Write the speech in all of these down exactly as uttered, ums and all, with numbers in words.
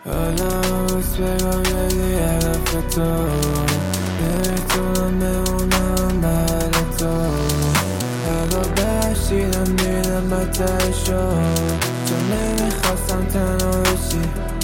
حالا بس بگم یه هدف تو نمیتونم بمونم بعد تو هر بار بشیدم دیدم بدتر شد چون نمیخواستم تنها بشی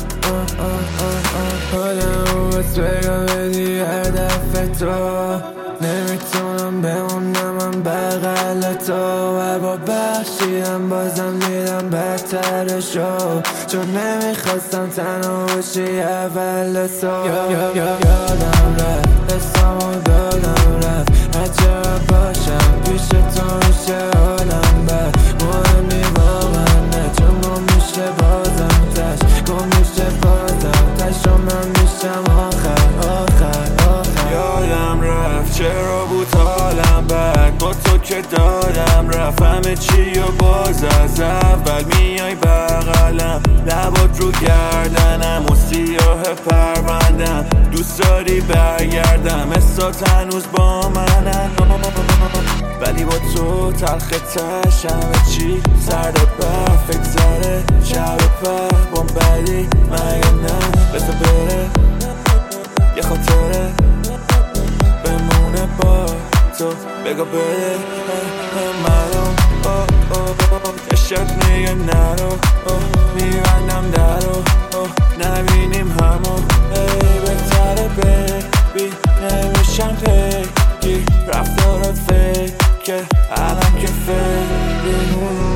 حالا بس بگم یه هدف تو نمیتونم بمونم من بغل تو هر بار بخشیدم بازم دیدم بدتر شد چون نمیخواستم تنها باشی اول تو یادم رفت حسامو دادم رفت هرچه باشم پیش تو میشه حالم بد مهم نی واقعا نه چون گم میشه بازم تش گم میشه بازم تش و من میشم آخر آخر آخر یادم رفت چرا بود حالم بد با تو که دادم رفت همه چی و باز از اول میای بغلم لبات رو گردنم و سیاه پروندم دوست داری برگردم حسات هنوز با منن ولی با تو تلخ تش همه چی سرد برف اگذره شب پر بام بدی مگه نه بذار بره یه خاطره بمونه با تو بگو بده منو عشق میگه نرو میبندم درو نبینیم همو ای بهتره بیبی نمیشم پیگی رفتارات فیکه الان که فیکی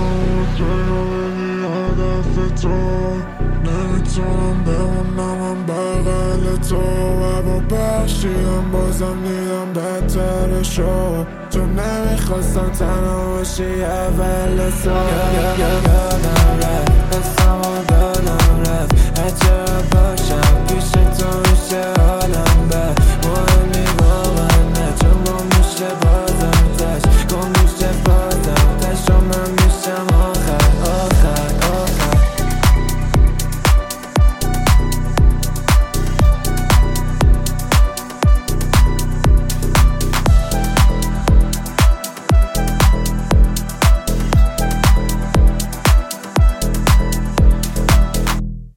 هدف تو نمیتونم بمونم من بغل تو و با بخشیدم بازم دیدم بدتر شد چون نمیخواستم تنها باشی اول تو یادم رفت حسامو دادم رفت هرچه باشم پیش تو میشه حالم بد مهم نی واقعا نه چون گم میشه